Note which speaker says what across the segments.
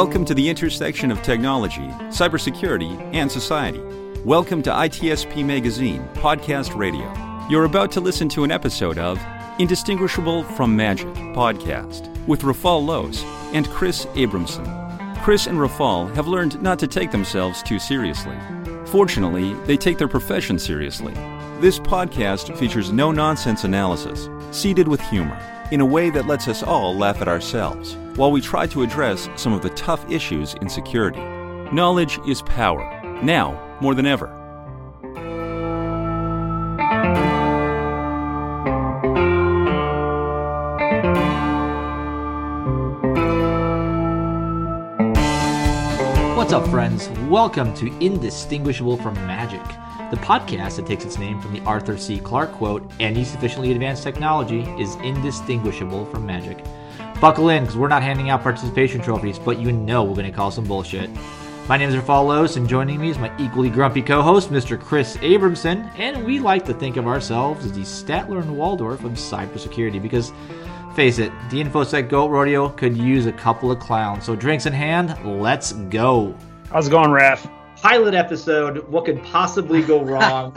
Speaker 1: Welcome to the intersection of technology, cybersecurity, and society. Welcome to ITSP Magazine Podcast Radio. You're about to listen to an episode of Indistinguishable from Magic podcast with Rafal Loos and Chris Abramson. Chris and Rafal have learned not to take themselves too seriously. Fortunately, they take their profession seriously. This podcast features no-nonsense analysis, seeded with humor, in a way that lets us all laugh at ourselves, while we try to address some of the tough issues in security. Knowledge is power, now more than ever.
Speaker 2: What's up, friends? Welcome to Indistinguishable from Magic, the podcast that takes its name from the Arthur C. Clarke quote, "Any sufficiently advanced technology is indistinguishable from magic." Buckle in, because we're not handing out participation trophies, but you know we're going to call some bullshit. My name is Rafal Loos, and joining me is my equally grumpy co-host, Mr. Chris Abramson, and we like to think of ourselves as the Statler and Waldorf of cybersecurity, because, face it, the InfoSec Goat Rodeo could use a couple of clowns. So drinks in hand, let's go.
Speaker 3: How's it going, Raph?
Speaker 4: Pilot episode, what could possibly go wrong?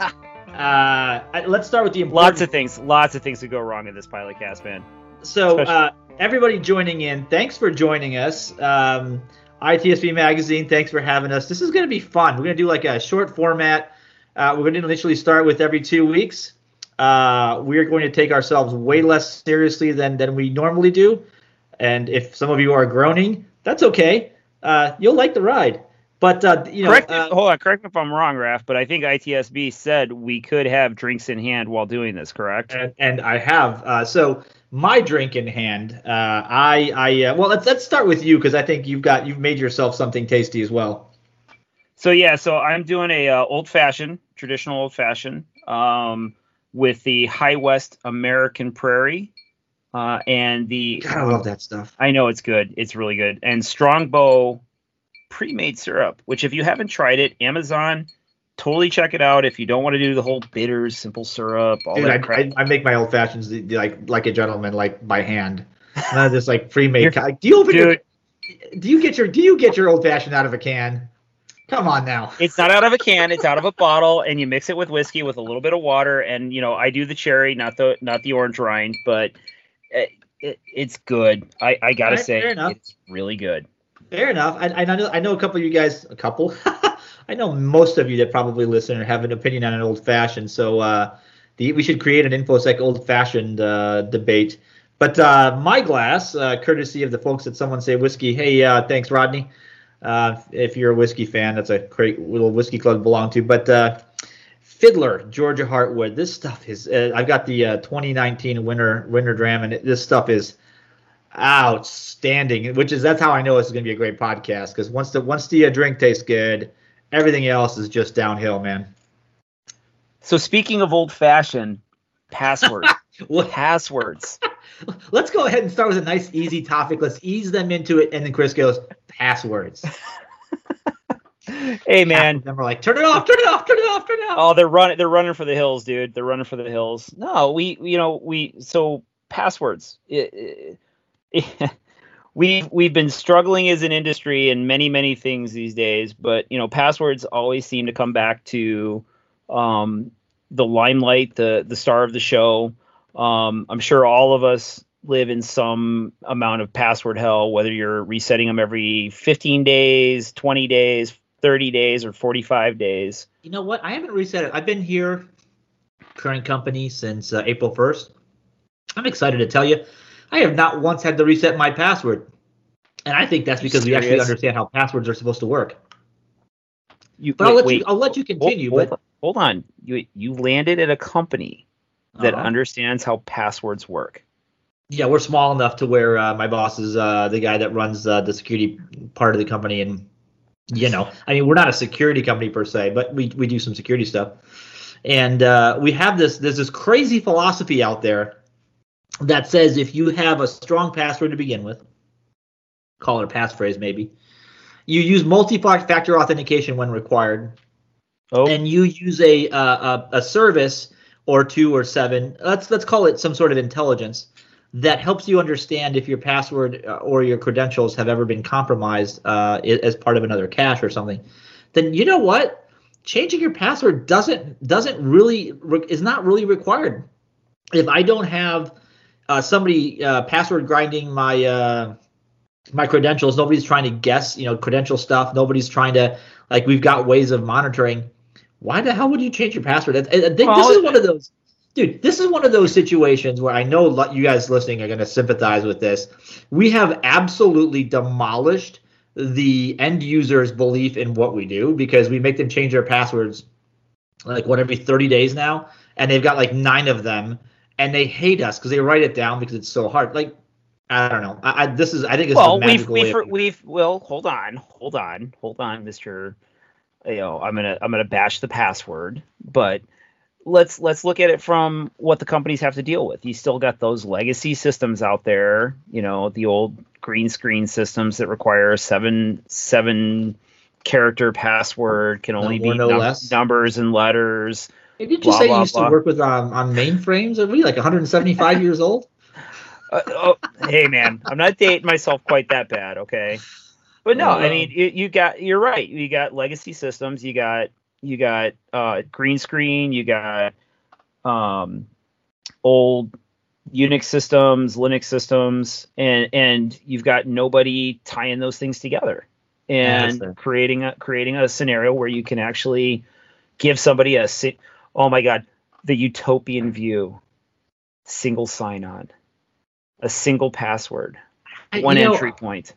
Speaker 4: Let's start with the important...
Speaker 3: Lots of things could go wrong in this pilot cast, man.
Speaker 4: So, everybody joining in, thanks for joining us. ITSP Magazine, thanks for having us. This is going to be fun. We're going to do like a short format. We're going to initially start with every 2 weeks. We're going to take ourselves way less seriously than we normally do. And if some of you are groaning, that's okay. You'll like the ride. But,
Speaker 3: correct me if I'm wrong, Raph, but I think ITSB said we could have drinks in hand while doing this, correct?
Speaker 4: And I have. So my drink in hand, well, let's start with you, because I think you've made yourself something tasty as well.
Speaker 3: So I'm doing a traditional old fashioned, with the High West American Prairie, and the.
Speaker 4: God, I love that stuff.
Speaker 3: I know it's good. It's really good. And Strongbow pre-made syrup, which if you haven't tried it, Amazon, totally check it out. If you don't want to do the whole bitters, simple syrup, all that crap.
Speaker 4: I make my old fashions like a gentleman, like by hand. Not just like pre-made. Do you get your old fashioned out of a can? Come on now.
Speaker 3: It's not out of a can. It's out of a bottle, and you mix it with whiskey with a little bit of water. And I do the cherry, not the orange rind, but it's good. I gotta say, it's really good.
Speaker 4: Fair enough. I know a couple of you guys. I know most of you that probably listen or have an opinion on an old fashioned. So we should create an InfoSec old fashioned debate. But my glass, courtesy of the folks at Someone Say Whiskey. Hey, thanks, Rodney. If you're a whiskey fan, that's a great little whiskey club to belong to. But Fiddler, Georgia Heartwood. This stuff is. I've got the 2019 Winter Dram, and this stuff is outstanding. That's how I know this is going to be a great podcast, because once the drink tastes good, everything else is just downhill, man.
Speaker 3: So speaking of old fashioned, passwords. Passwords.
Speaker 4: Let's go ahead and start with a nice easy topic. Let's ease them into it, and then Chris goes, passwords.
Speaker 3: Hey, man.
Speaker 4: Then we're like, turn it off, turn it off, turn it off, turn it off.
Speaker 3: Oh, they're running for the hills, dude. They're running for the hills. No, so passwords. We've been struggling as an industry in many things these days, but passwords always seem to come back to the limelight, the star of the show. I'm sure all of us live in some amount of password hell, whether you're resetting them every 15 days, 20 days, 30 days, or 45 days.
Speaker 4: You know what? I haven't reset it. I've been here, current company, since April 1st. I'm excited to tell you, I have not once had to reset my password. And I think that's because we actually understand how passwords are supposed to work. I'll let you continue.
Speaker 3: Hold on. You landed at a company that understands how passwords work.
Speaker 4: Yeah, we're small enough to where my boss is the guy that runs the security part of the company. And, we're not a security company per se, but we do some security stuff. And we have there's this crazy philosophy out there that says if you have a strong password to begin with, call it a passphrase maybe, you use multi-factor authentication when required, and you use a service or 2 or 7, let's call it some sort of intelligence, that helps you understand if your password or your credentials have ever been compromised as part of another cache or something, then you know what? Changing your password is not really required. If I don't have somebody password grinding my credentials, nobody's trying to guess, credential stuff. Nobody's trying to, like, we've got ways of monitoring. Why the hell would you change your password? I think this is one of those, dude. This is one of those situations where I know you guys listening are going to sympathize with this. We have absolutely demolished the end user's belief in what we do because we make them change their passwords like every 30 days now, and they've got like 9 of them, and they hate us because they write it down because it's so hard. Like, I don't know. I think it's a magical way.
Speaker 3: Hold on, Mister. I'm gonna bash the password, but let's look at it from what the companies have to deal with. You still got those legacy systems out there, the old green screen systems that require a seven character password, can only be numbers and letters.
Speaker 4: Hey, did you say you used to work with on mainframes? Are we like 175 years old?
Speaker 3: Hey man, I'm not dating myself quite that bad, okay? But no, I mean, you're right. You got legacy systems. You got green screen. You got old Unix systems, Linux systems, and you've got nobody tying those things together and creating a scenario where you can actually give somebody oh my God, the utopian view, single sign-on, a single password, one entry point.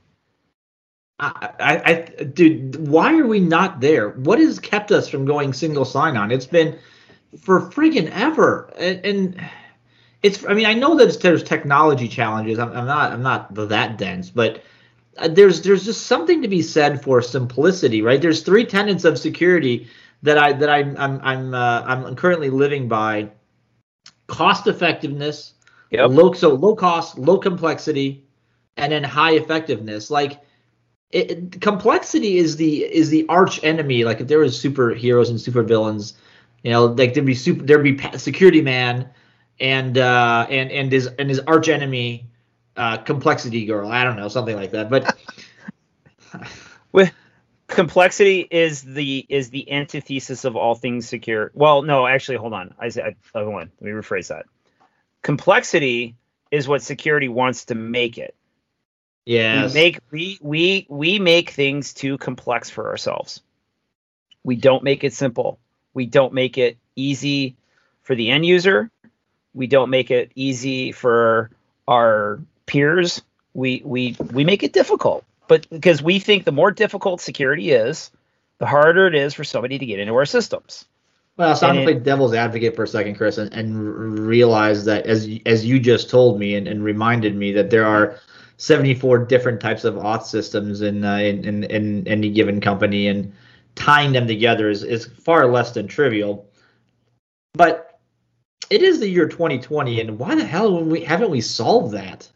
Speaker 4: Dude, why are we not there? What has kept us from going single sign-on? It's been for friggin' ever, and it's. I mean, I know that there's technology challenges. I'm not that dense, but there's just something to be said for simplicity, right? There's 3 tenets of security that I'm currently living by: cost effectiveness, low cost, low complexity, and then high effectiveness. Like, complexity is the arch enemy. Like, if there was superheroes and supervillains, like there'd be Security Man and his arch enemy, Complexity Girl. I don't know, something like that. But
Speaker 3: with complexity is the antithesis of all things secure. Well, no, actually, hold on. Hold on. Let me rephrase that. Complexity is what security wants to make it.
Speaker 4: Yes.
Speaker 3: We make things too complex for ourselves. We don't make it simple. We don't make it easy for the end user. We don't make it easy for our peers. We make it difficult. But because we think the more difficult security is, the harder it is for somebody to get into our systems.
Speaker 4: Well, so I'm going to play devil's advocate for a second, Chris, and realize that as you just told me and reminded me that there are 74 different types of auth systems in any given company, and tying them together is far less than trivial. But it is the year 2020, and why the hell haven't we solved that?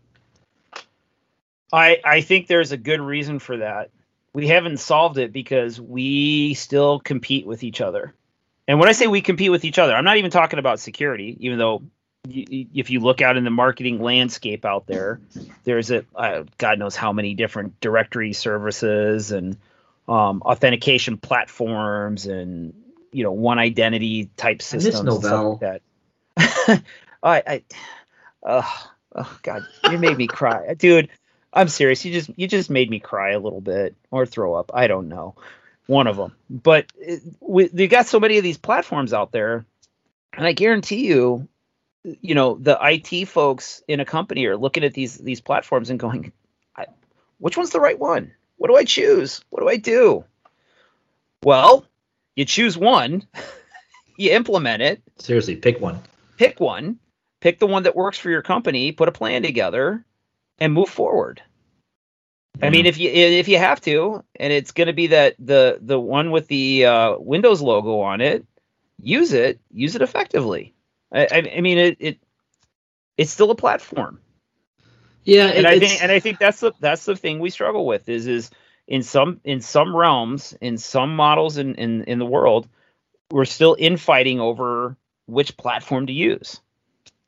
Speaker 3: I think there's a good reason for that. We haven't solved it because we still compete with each other. And when I say we compete with each other, I'm not even talking about security, even though if you look out in the marketing landscape out there, there's God knows how many different directory services and authentication platforms and one identity type systems.
Speaker 4: And stuff
Speaker 3: like that. Oh God, you made me cry, dude. I'm serious. You just made me cry a little bit or throw up. I don't know, one of them. But they got so many of these platforms out there, and I guarantee you, the IT folks in a company are looking at these platforms and going, which one's the right one? What do I choose? What do I do? Well, you choose one, you implement it.
Speaker 4: Seriously, pick one.
Speaker 3: Pick one. Pick the one that works for your company. Put a plan together, and move forward. I mean, if you have to, and it's going to be that the one with the Windows logo on it, use it effectively. I mean, it's still a platform.
Speaker 4: Yeah,
Speaker 3: and I think that's the thing we struggle with is in some realms, in some models in the world, we're still infighting over which platform to use.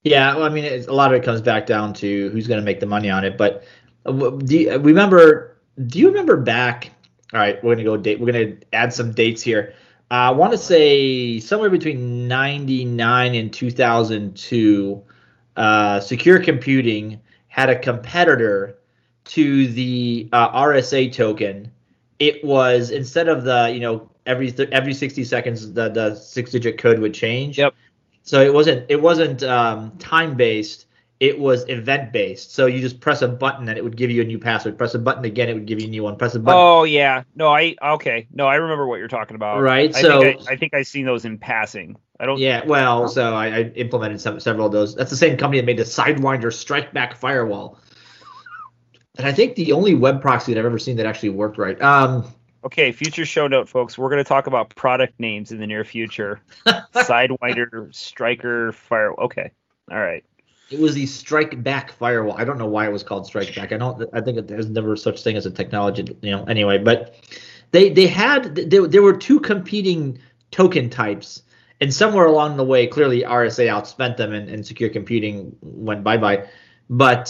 Speaker 4: Yeah, well, I mean, a lot of it comes back down to who's going to make the money on it. But do you remember? Do you remember back? All right, we're going to go date. We're going to add some dates here. I want to say somewhere between '99 and 2002. Secure Computing had a competitor to the RSA token. It was, instead of the every 60 seconds the 6-digit code would change.
Speaker 3: Yep.
Speaker 4: So it wasn't time based. It was event based. So you just press a button and it would give you a new password. Press a button again, it would give you a new one. Press a button.
Speaker 3: Oh yeah, no, I remember what you're talking about.
Speaker 4: Right.
Speaker 3: I think I've seen those in passing. I don't.
Speaker 4: Yeah. Well, so I implemented several of those. That's the same company that made the Sidewinder Strikeback firewall. And I think the only web proxy that I've ever seen that actually worked right.
Speaker 3: Okay, future show note, folks. We're going to talk about product names in the near future. Sidewinder, Striker, Fire. Okay, all right.
Speaker 4: It was the Strikeback firewall. I don't know why it was called Strikeback. I think there's never such thing as a technology. Anyway, but there were two competing token types, and somewhere along the way, clearly RSA outspent them, and Secure Computing went bye-bye. But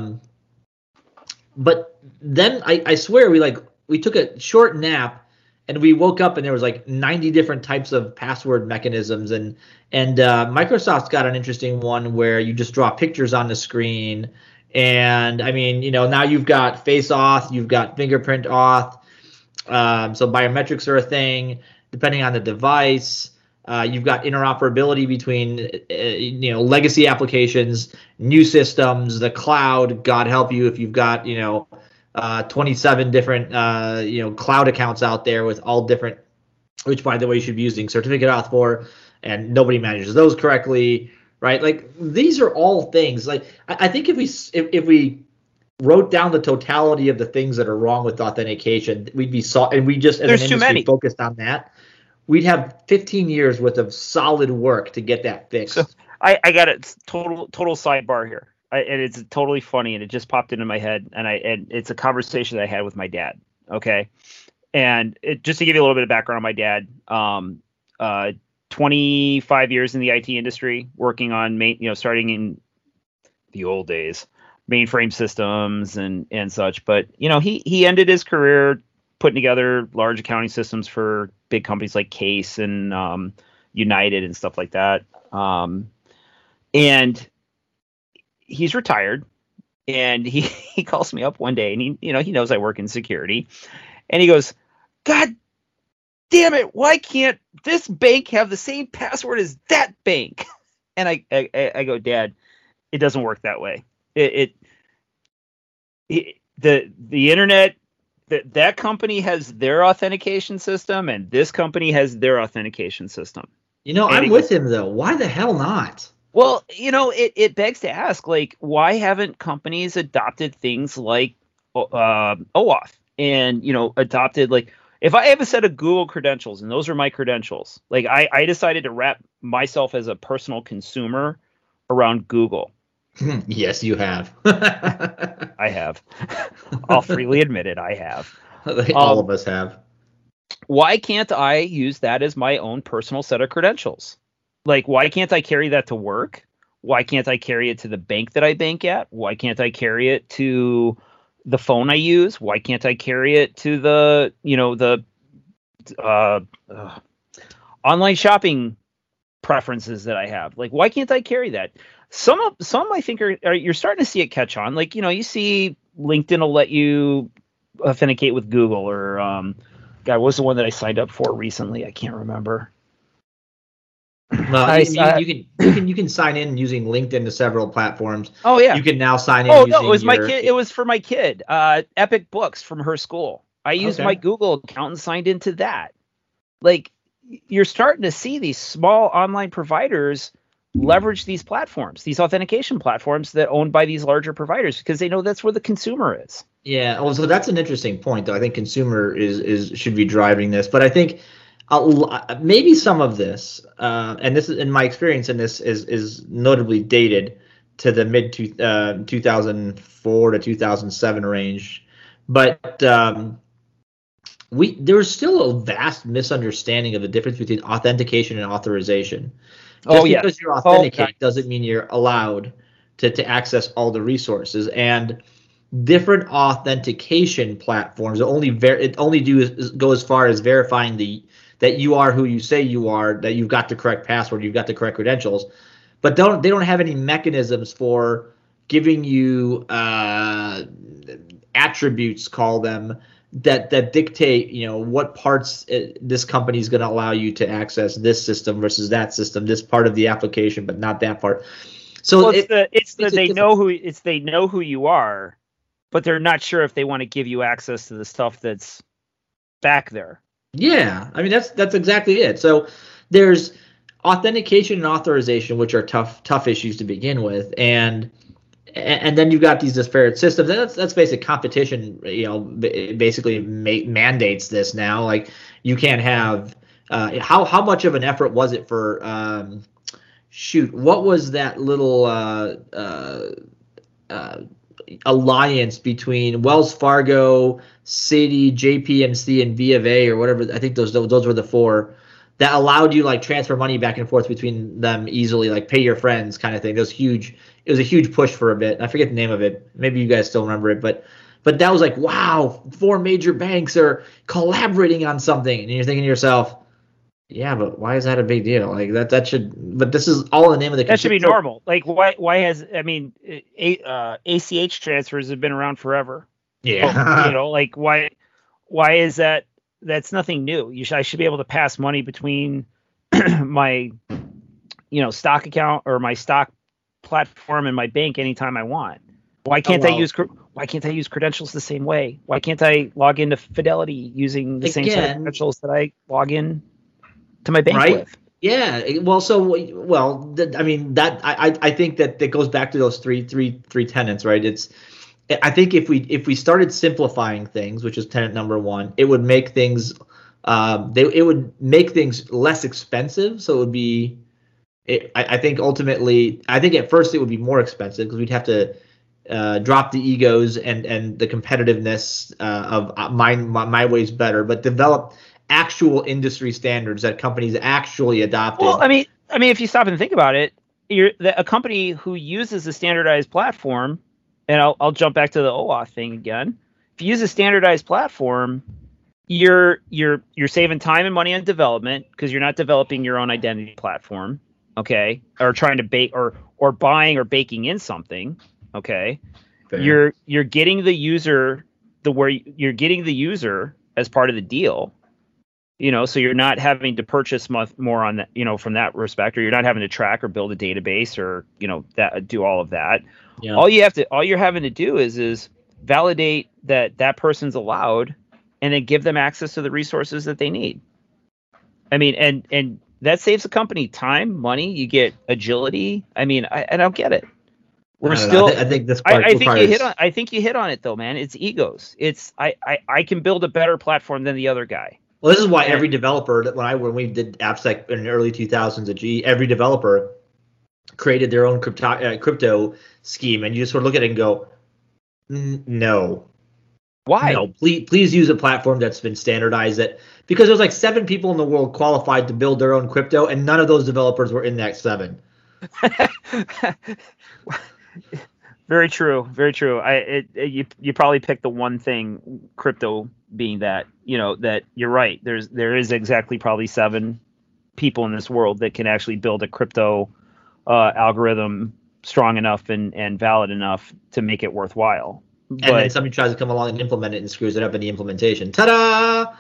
Speaker 4: then I swear we took a short nap and we woke up and there was like 90 different types of password mechanisms, and Microsoft's got an interesting one where you just draw pictures on the screen, and I mean, now you've got face auth, you've got fingerprint auth, so biometrics are a thing depending on the device. You've got interoperability between legacy applications, new systems, the cloud. God help you if you've got 27 different cloud accounts out there with all different, which by the way you should be using certificate auth for, and nobody manages those correctly, right? Like, these are all things. Like, I think if we wrote down the totality of the things that are wrong with authentication, we'd be and we just as an industry focused on that, we'd have 15 years worth of solid work to get that fixed.
Speaker 3: So I got it. Total sidebar here. And it's totally funny, and it just popped into my head, and it's a conversation that I had with my dad. Okay, and just to give you a little bit of background on my dad, 25 years in the IT industry, working on starting in the old days, mainframe systems and such. But he ended his career putting together large accounting systems for big companies like Case and United and stuff like that. And he's retired, and he calls me up one day, and he knows I work in security, and he goes, "God damn it, why can't this bank have the same password as that bank?" And I go, "Dad, it doesn't work that way. The internet, that company has their authentication system, and this company has their authentication system."
Speaker 4: I'm with him though. Why the hell not?
Speaker 3: Well, it begs to ask, like, why haven't companies adopted things like OAuth and, adopted, like, if I have a set of Google credentials and those are my credentials, like I decided to wrap myself as a personal consumer around Google.
Speaker 4: Yes, you have.
Speaker 3: I have. I'll freely admit it. I have.
Speaker 4: All of us have.
Speaker 3: Why can't I use that as my own personal set of credentials? Like, why can't I carry that to work? Why can't I carry it to the bank that I bank at? Why can't I carry it to the phone I use? Why can't I carry it to the online shopping preferences that I have? Like, why can't I carry that? Some I think are you're starting to see it catch on. Like, you see LinkedIn will let you authenticate with Google, or God, what was the one that I signed up for recently? I can't remember.
Speaker 4: Well, you can sign in using LinkedIn to several platforms.
Speaker 3: Oh yeah,
Speaker 4: you can now sign in.
Speaker 3: Oh no, it was my kid. It was for my kid. Epic Books from her school. I used my Google account and signed into that. Like, you're starting to see these small online providers leverage these platforms, these authentication platforms that are owned by these larger providers, because they know that's where the consumer is.
Speaker 4: Yeah. Well, so that's an interesting point, though. I think consumer should be driving this, but I think maybe some of this, and this is, in my experience, and this is notably dated to the mid 2004 to 2007 range. But there's still a vast misunderstanding of the difference between authentication and authorization. Because you're authenticate doesn't mean you're allowed to access all the resources. And different authentication platforms only go as far as verifying that you are who you say you are, that you've got the correct password, you've got the correct credentials, but they don't have any mechanisms for giving you attributes, call them, that dictate, what parts this company is going to allow you to access this system versus that system, this part of the application, but not that part. So
Speaker 3: they know who you are, but they're not sure if they want to give you access to the stuff that's back there.
Speaker 4: Yeah, I mean that's exactly it. So there's authentication and authorization, which are tough issues to begin with, and then you've got these disparate systems, and that's basic competition. Basically mandates this now. Like you can't have how much of an effort was it for what was that little alliance between Wells Fargo, Citi, JPMC, and B of A, or whatever? I think those were the four that allowed you like transfer money back and forth between them easily, like pay your friends kind of thing. It was huge. It was a huge push for a bit. I forget the name of it. Maybe you guys still remember it, but that was like, wow, 4 major banks are collaborating on something, and you're thinking to yourself, yeah, but why is that a big deal? Like that should, but this is all in the name of the.
Speaker 3: That should be normal. Like why has, ACH transfers have been around forever.
Speaker 4: Yeah.
Speaker 3: Like why is that? That's nothing new. I should be able to pass money between my, stock account or my stock platform and my bank anytime I want. Why can't I use credentials the same way? Why can't I log into Fidelity using the same set of credentials that I log in to my bank with?
Speaker 4: Yeah. Well, I think that goes back to those three tenets, right? I think if we started simplifying things, which is tenet number 1, it would make things it would make things less expensive. So it would be, I think ultimately, at first it would be more expensive because we'd have to drop the egos and the competitiveness of my way's better, but develop actual industry standards that companies actually adopted.
Speaker 3: Well, I mean, if you stop and think about it, a company who uses a standardized platform. And I'll jump back to the OAuth thing again. If you use a standardized platform, you're saving time and money on development because you're not developing your own identity platform, okay? Or trying to bake or buying or baking in something, okay? Fair. You're getting the user you're getting the user as part of the deal, so you're not having to purchase more on that, from that respect, or you're not having to track or build a database or do all of that. Yeah. All you're having to do is validate that person's allowed, and then give them access to the resources that they need. I mean, and that saves the company time, money. You get agility. I mean, I don't get it. I think this part I think you hit on it though, man. It's egos. It's I can build a better platform than the other guy.
Speaker 4: Well, this is why every developer when we did AppSec in the early 2000s at GE, every developer created their own crypto scheme, and you just sort of look at it and go, no.
Speaker 3: Why?
Speaker 4: No, please use a platform that's been standardized. Because there's like 7 people in the world qualified to build their own crypto, and none of those developers were in that 7.
Speaker 3: Very true. Very true. You probably picked the one thing, crypto being that, that you're right. There is exactly probably 7 people in this world that can actually build a crypto algorithm strong enough and valid enough to make it worthwhile.
Speaker 4: And then somebody tries to come along and implement it and screws it up in the implementation. Ta-da!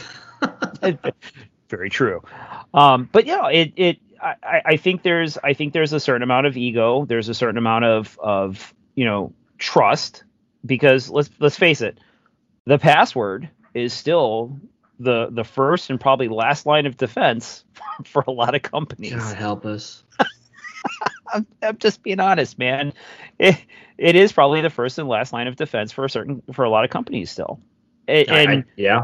Speaker 3: Very true. But yeah, I think there's a certain amount of ego. There's a certain amount of trust, because let's face it, the password is still the first and probably last line of defense for a lot of companies.
Speaker 4: God help us.
Speaker 3: I'm just being honest, man. It is probably the first and last line of defense for a lot of companies still. And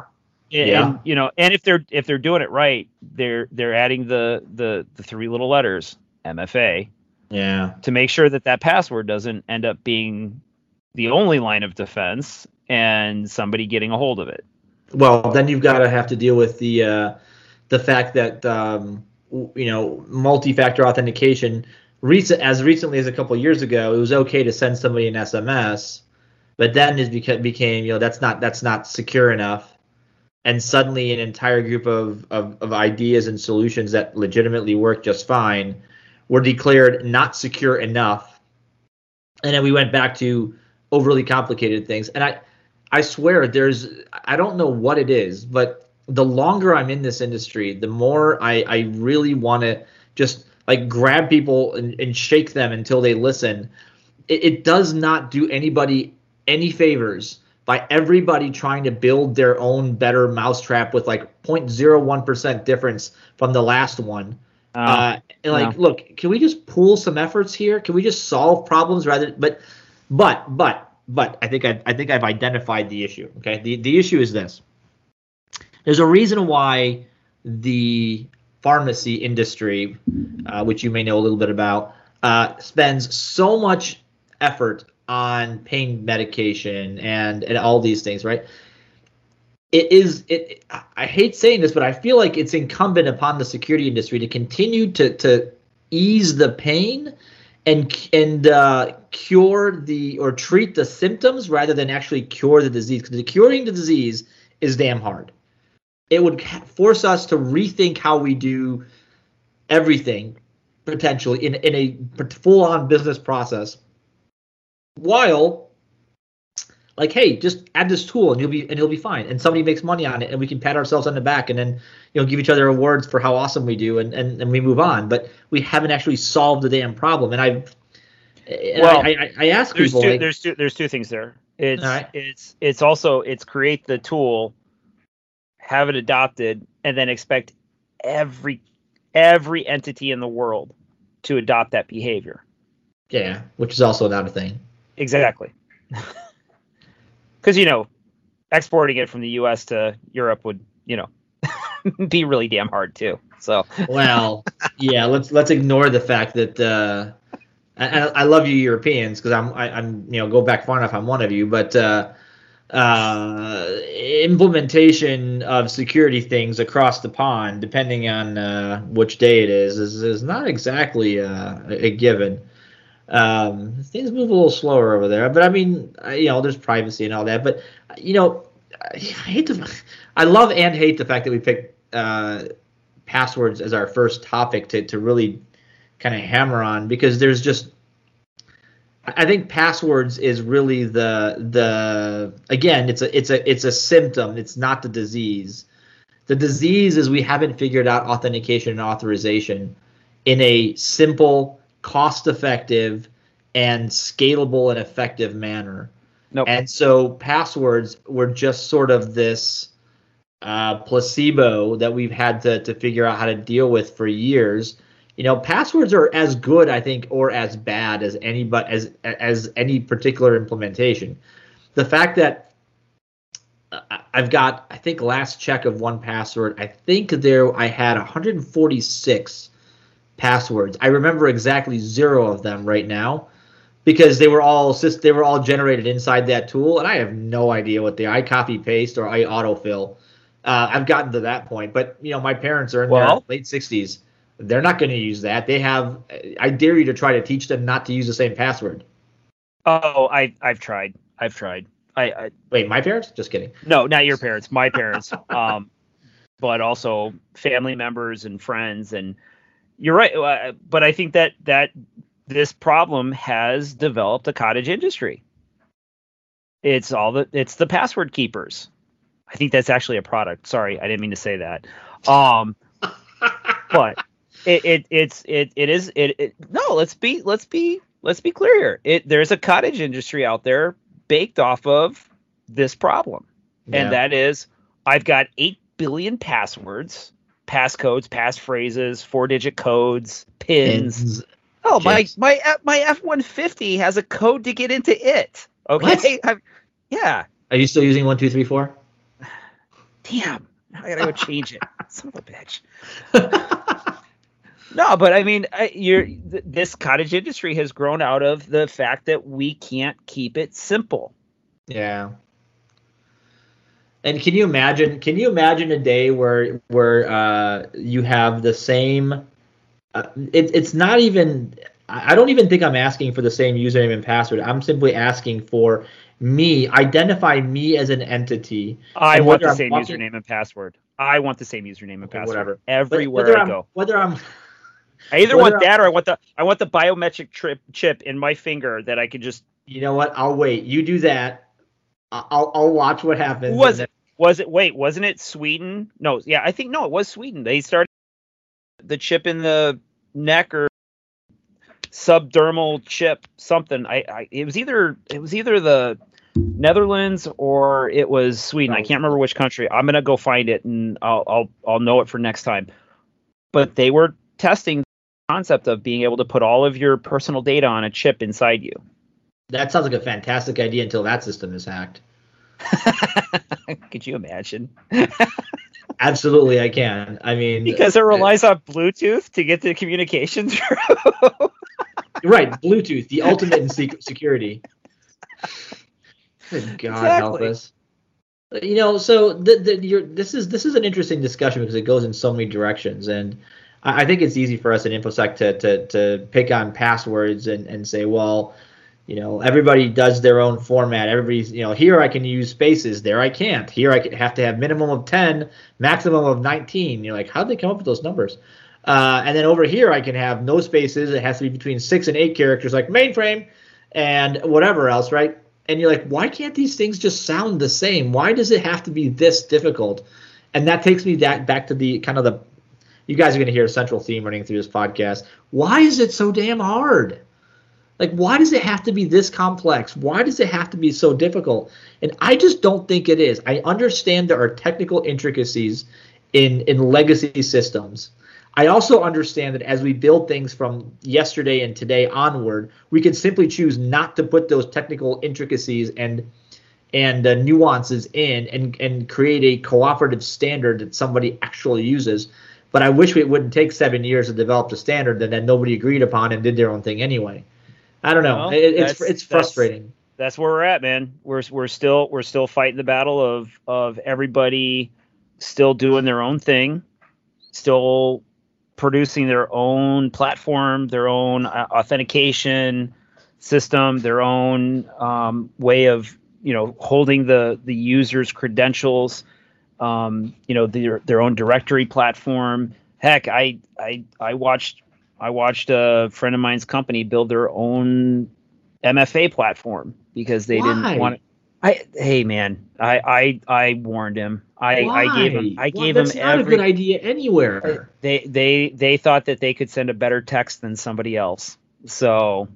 Speaker 3: if they're doing it right, they're adding the 3 little letters MFA.
Speaker 4: Yeah.
Speaker 3: To make sure that password doesn't end up being the only line of defense and somebody getting a hold of it.
Speaker 4: Well, then you've got to have to deal with the fact that multi-factor authentication. As recently as a couple of years ago, it was okay to send somebody an SMS, but then it became that's not secure enough, and suddenly an entire group of ideas and solutions that legitimately work just fine were declared not secure enough, and then we went back to overly complicated things. And I swear I don't know what it is, but the longer I'm in this industry, the more I really want to just like grab people and shake them until they listen. It does not do anybody any favors by everybody trying to build their own better mousetrap with like 0.01% difference from the last one. Look, can we just pool some efforts here? Can we just solve problems but I think I've identified the issue. Okay, the issue is this. There's a reason why the pharmacy industry, which you may know a little bit about, spends so much effort on pain medication and all these things, right? I hate saying this, but I feel like it's incumbent upon the security industry to continue to ease the pain and cure or treat the symptoms rather than actually cure the disease. Because curing the disease is damn hard. It would force us to rethink how we do everything potentially in a full-on business process. While, like, hey, just add this tool and you'll be fine. And somebody makes money on it, and we can pat ourselves on the back and then give each other awards for how awesome we do, and we move on. But we haven't actually solved the damn problem. And I ask people.
Speaker 3: There's two things there. It's also create the tool, have it adopted, and then expect every entity in the world to adopt that behavior.
Speaker 4: Yeah, which is also not a thing.
Speaker 3: Exactly. Because exporting it from the U.S. to Europe would be really damn hard too. So
Speaker 4: well, yeah, let's ignore the fact that I love you Europeans, because I'm go back far enough, I'm one of you, but implementation of security things across the pond, depending on which day it is not exactly a given. Things move a little slower over there, but I mean, there's privacy and all that. But I love and hate the fact that we picked passwords as our first topic to really kind of hammer on, because there's just, I think passwords is really again, it's a symptom. It's not the disease. The disease is we haven't figured out authentication and authorization in a simple, cost-effective, and scalable and effective manner.
Speaker 3: Nope.
Speaker 4: And so passwords were just sort of this placebo that we've had to figure out how to deal with for years. Passwords are as good, I think, or as bad as any particular implementation. The fact that I've got, I think, last check of 1Password, I think I had 146 passwords. I remember exactly 0 of them right now, because they were all generated inside that tool, and I have no idea what I copy paste or I autofill. I've gotten to that point, but my parents are in their late 60s. They're not going to use that. I dare you to try to teach them not to use the same password.
Speaker 3: Oh, I've tried.
Speaker 4: Wait, my parents? Just kidding.
Speaker 3: No, not your parents. My parents. But also family members and friends. And you're right. But I think that this problem has developed a cottage industry. It's the password keepers. I think that's actually a product. Sorry, I didn't mean to say that. But it is. No, let's be clear here. There's a cottage industry out there baked off of this problem. Yeah. And that is, I've got 8 billion passwords, passcodes, passphrases, 4-digit codes, pins. Oh, my F-150 has a code to get into it. Okay. Yeah.
Speaker 4: Are you still using 1, 2, 3, 4?
Speaker 3: Damn. I gotta go change it. Son of a bitch. No, but I mean, this cottage industry has grown out of the fact that we can't keep it simple.
Speaker 4: Yeah. And can you imagine? Can you imagine a day where you have the same? It's not even. I don't even think I'm asking for the same username and password. I'm simply asking for identify me as an entity.
Speaker 3: I want the same username and password. I want the same username and password.
Speaker 4: Whatever.
Speaker 3: Everywhere I go. I either want that or I want the biometric chip in my finger that I could just.
Speaker 4: You know what? I'll wait. You do that. I'll watch what happens.
Speaker 3: Who was it? Wasn't it Sweden? No, yeah, I think it was Sweden. They started the chip in the neck or subdermal chip, something. It was either the Netherlands or it was Sweden. I can't remember which country. I'm gonna go find it and I'll know it for next time. But they were testing the concept of being able to put all of your personal data on a chip inside you.
Speaker 4: That sounds like a fantastic idea until that system is hacked.
Speaker 3: Could you imagine?
Speaker 4: Absolutely, I can. I mean,
Speaker 3: because it relies on Bluetooth to get the communication through.
Speaker 4: Right, Bluetooth, the ultimate in security. Good God, help us. You know, so this is an interesting discussion because it goes in so many directions, and I think it's easy for us in InfoSec to pick on passwords and say, well, you know, everybody does their own format. Everybody's, you know, here I can use spaces, there I can't. Here I have to have minimum of 10, maximum of 19. You're like, how'd they come up with those numbers? And then over here I can have no spaces. It has to be between 6 and 8 characters, like mainframe and whatever else, right? And you're like, why can't these things just sound the same? Why does it have to be this difficult? And that takes me back to the kind of the, you guys are going to hear a central theme running through this podcast. Why is it so damn hard? Like, why does it have to be this complex? Why does it have to be so difficult? And I just don't think it is. I understand there are technical intricacies in legacy systems. I also understand that as we build things from yesterday and today onward, we can simply choose not to put those technical intricacies and nuances in and create a cooperative standard that somebody actually uses. But I wish it wouldn't take 7 years to develop a standard that then nobody agreed upon and did their own thing anyway. I don't know. Well, it's frustrating.
Speaker 3: That's where we're at, man. We're still fighting the battle of everybody still doing their own thing, still producing their own platform, their own authentication system, their own way of, you know, holding the user's credentials, you know, their own directory platform. Heck, I watched a friend of mine's company build their own MFA platform because they didn't want it. Hey man, I warned him. I gave him
Speaker 4: that's not a good idea anywhere.
Speaker 3: They thought that they could send a better text than somebody else. So,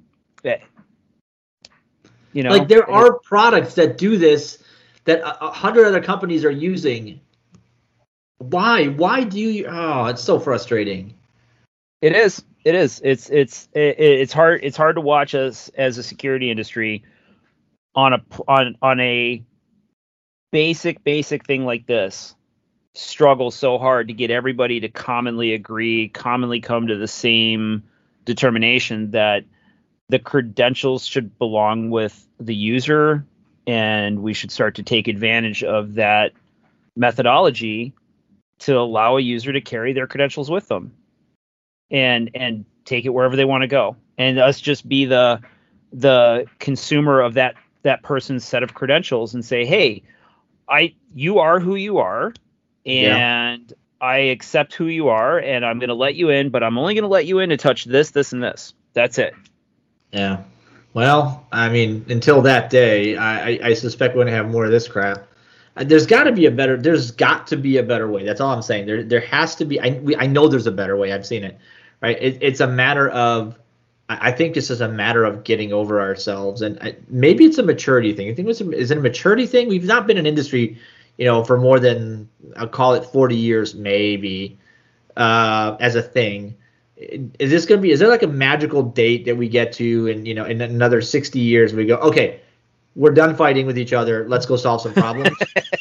Speaker 3: you know,
Speaker 4: like there are products that do this that 100 other companies are using. Why do you? Oh, it's so frustrating.
Speaker 3: It is. It's hard. It's hard to watch us as a security industry on a basic thing like this struggle so hard to get everybody to commonly agree, commonly come to the same determination that the credentials should belong with the user, and we should start to take advantage of that methodology to allow a user to carry their credentials with them and take it wherever they want to go, and us just be the consumer of that person's set of credentials and say, hey, you are who you are, and I accept who you are, and I'm going to let you in, but I'm only going to let you in to touch this, this, and this. That's it.
Speaker 4: Yeah. Well, I mean, until that day, I suspect we're going to have more of this crap. There's got to be a better way. That's all I'm saying. There has to be. I know there's a better way. I've seen it. Right. It's a matter of. I think this is a matter of getting over ourselves, and maybe it's a maturity thing. I think is it a maturity thing? We've not been in industry, you know, for more than, I'll call it 40 years, maybe, as a thing. Is there like a magical date that we get to, and, you know, in another 60 years we go, okay, we're done fighting with each other. Let's go solve some problems.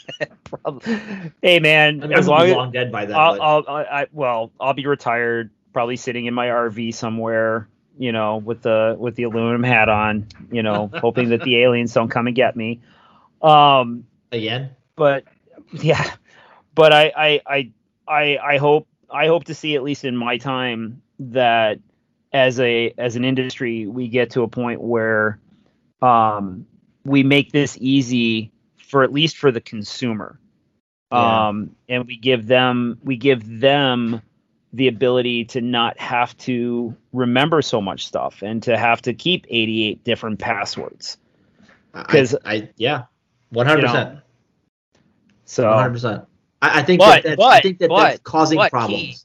Speaker 3: Hey man,
Speaker 4: I mean, as long as I'm dead by then.
Speaker 3: I'll be retired, probably sitting in my RV somewhere, you know, with the aluminum hat on, you know, hoping that the aliens don't come and get me.
Speaker 4: Again?
Speaker 3: But Yeah, but I hope to see, at least in my time, that as an industry we get to a point where we make this easy for, at least for the consumer. And we give them the ability to not have to remember so much stuff and to have to keep 88 different passwords. Because
Speaker 4: 100%.
Speaker 3: So
Speaker 4: 100%. I think that's causing problems.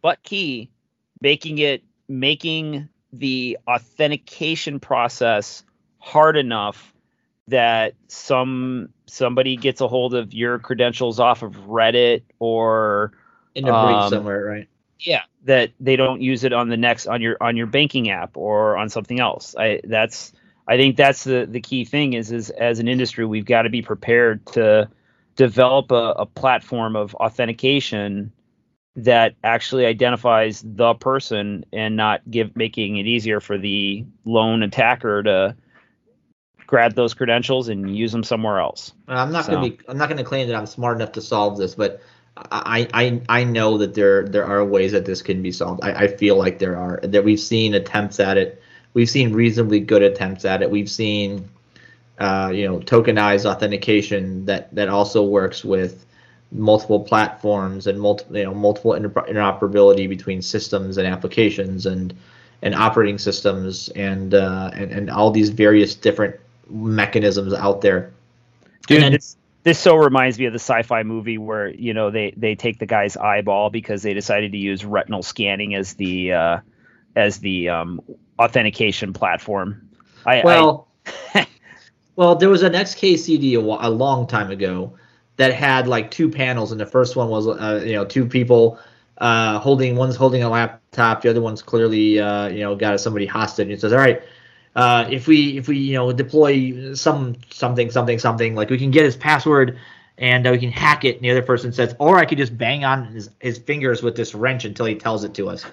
Speaker 3: Making the authentication process hard enough that somebody gets a hold of your credentials off of Reddit or
Speaker 4: in a breach somewhere, right?
Speaker 3: Yeah, that they don't use it on your banking app or on something else. I think that's the key thing is as an industry, we've got to be prepared to develop a platform of authentication that actually identifies the person and not making it easier for the lone attacker to grab those credentials and use them somewhere else.
Speaker 4: I'm not going to claim that I'm smart enough to solve this, but I know that there are ways that this can be solved. I feel like there are, that we've seen attempts at it. We've seen reasonably good attempts at it. We've seen tokenized authentication that also works with multiple platforms and multiple interoperability between systems and applications and operating systems and all these various different mechanisms out there.
Speaker 3: Dude, this so reminds me of the sci-fi movie where they take the guy's eyeball because they decided to use retinal scanning as the authentication platform.
Speaker 4: Well, there was an XKCD a long time ago that had like two panels, and the first one was two people one's holding a laptop, the other one's clearly got somebody hostage. And it says, all right, if we deploy something, like we can get his password and we can hack it. And the other person says, or I could just bang on his fingers with this wrench until he tells it to us.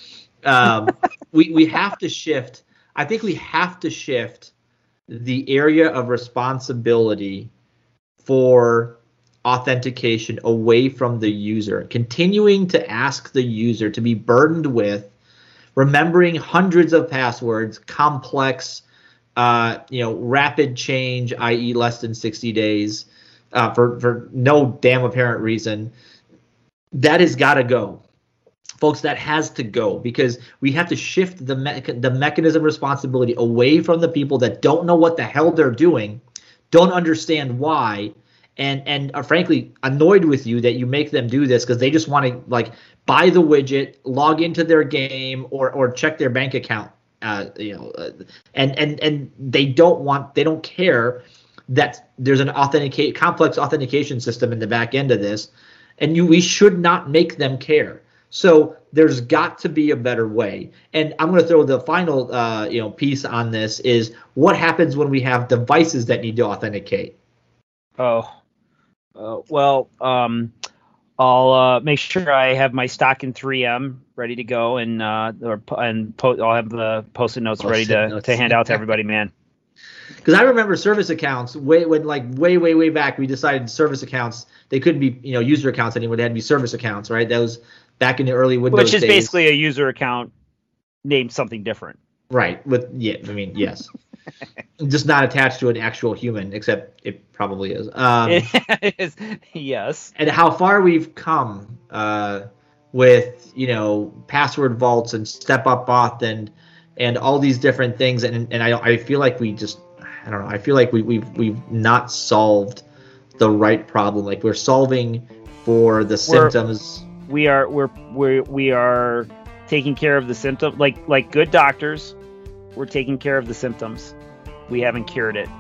Speaker 4: We have to shift. I think we have to shift the area of responsibility for authentication away from the user, continuing to ask the user to be burdened with remembering hundreds of passwords, complex, rapid change, i.e. less than 60 days, for no damn apparent reason. That has got to go. Folks, that has to go, because we have to shift the mechanism responsibility away from the people that don't know what the hell they're doing, don't understand why, and are frankly annoyed with you that you make them do this because they just want to buy the widget, log into their game, or check their bank account, and they don't care that there's an complex authentication system in the back end of this, and we should not make them care. So there's got to be a better way. And I'm going to throw the final piece on this is what happens when we have devices that need to authenticate.
Speaker 3: I'll make sure I have my stock in 3M ready to go, and I'll have the Post-it notes ready to hand out to everybody, man.
Speaker 4: Because I remember service accounts way back. We decided service accounts, they couldn't be user accounts anymore. They had to be service accounts, right? That was back in the early Windows days.
Speaker 3: Which is basically a user account named something different.
Speaker 4: Right. Yes. Just not attached to an actual human, except it probably is.
Speaker 3: It is, yes.
Speaker 4: And how far we've come with password vaults and step up auth and all these different things, and I feel like I feel like we've not solved the right problem. Like we're solving for the symptoms.
Speaker 3: We are taking care of the symptom, like good doctors. We're taking care of the symptoms. We haven't cured it.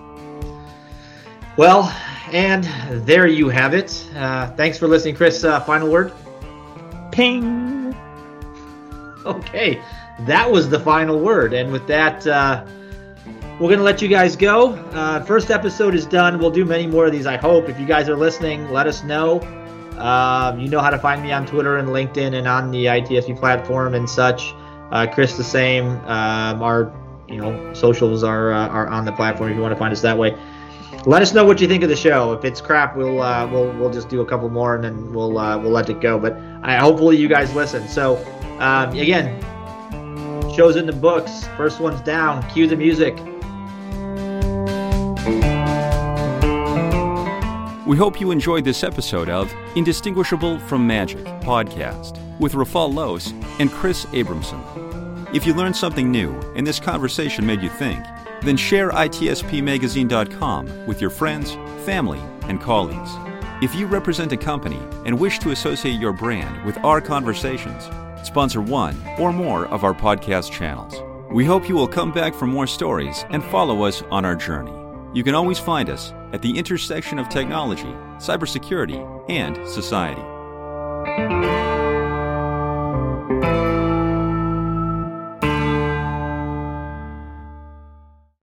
Speaker 4: Well, and there you have it. Thanks for listening, Chris. Final word?
Speaker 3: Ping.
Speaker 4: Okay, that was the final word. And with that, we're going to let you guys go. First episode is done. We'll do many more of these, I hope. If you guys are listening, let us know. You know how to find me on Twitter and LinkedIn and on the ITSP platform and such. Chris, the same. Our socials are on the platform if you want to find us that way. let us know what you think of the show. If it's crap, we'll just do a couple more and then we'll let it go. But hopefully you guys listen. So again, show's in the books. First one's down. Cue the music.
Speaker 1: We hope you enjoyed this episode of Indistinguishable from Magic podcast with Rafal Los and Chris Abramson. If you learned something new and this conversation made you think, then share itspmagazine.com with your friends, family, and colleagues. If you represent a company and wish to associate your brand with our conversations, sponsor one or more of our podcast channels. We hope you will come back for more stories and follow us on our journey. You can always find us at the intersection of technology, cybersecurity, and society.